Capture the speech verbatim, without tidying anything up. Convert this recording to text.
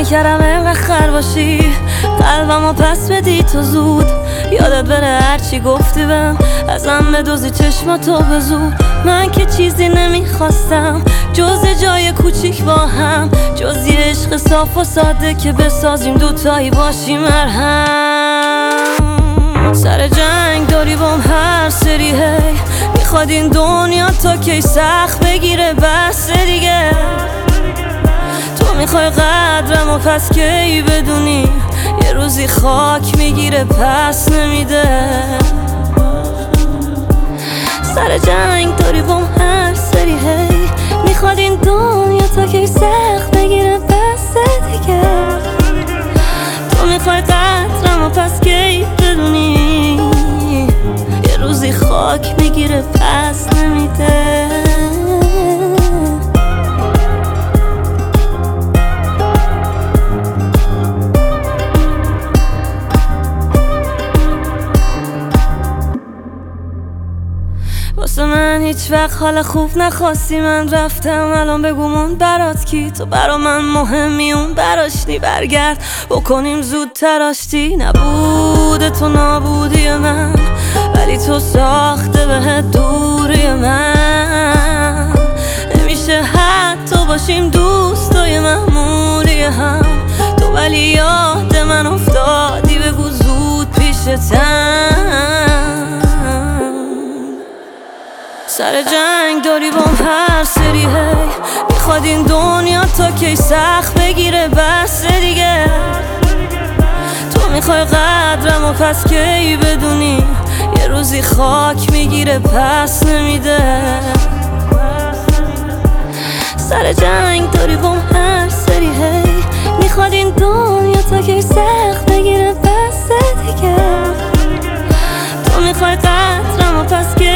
نکردم اینقدر خر باشی، قلبمو پس بدی تو زود. یادت بره هرچی گفتی بهم، ازم بدوزی چشماتو به زور. من که چیزی نمیخواستم جز جای کوچیک با هم، جز یه عشق صاف و ساده که بسازیم دوتایی باشیم مرهم. سر جنگ داری بام هر سری هی، میخواد این دنیا تا کی سخت بگیره بس دیگه. تو میخوای قدرم و پس کی بدونی یه روزی خاک میگیره پس نمیده. سر جنگ داری بام هر سری هی، میخواد این دنیا تا کی سخت بگیره بس دیگه. تو میخوای قدرم و پس کی بدونی یه روزی خاک میگیره پس نمیده. واسه من هیچ وقت حال خوب نخواستی، من رفتم الان بگومون برات کی. تو برا من مهمی اون براشتی، برگرد بکنیم زودتر آشتی. نبوده تو نابودی من، ولی تو ساخته بهت دوری من. نمیشه حتی باشیم دوستای معمولی هم، تو ولی یاد من افتادی بگو زود پیشتم. سر جنگ داری بام هر سری هی، میخواد این دنیا تا کی سخت بگیره بس دیگه. تو میخوای قدرم و پس کی بدونی یه روزی خاک میگیره پس نمیده. سر جنگ داری بام هر سری هی، میخواد این دنیا تا کی سخت بگیره بس دیگه. تو میخوای قدرم و پس کی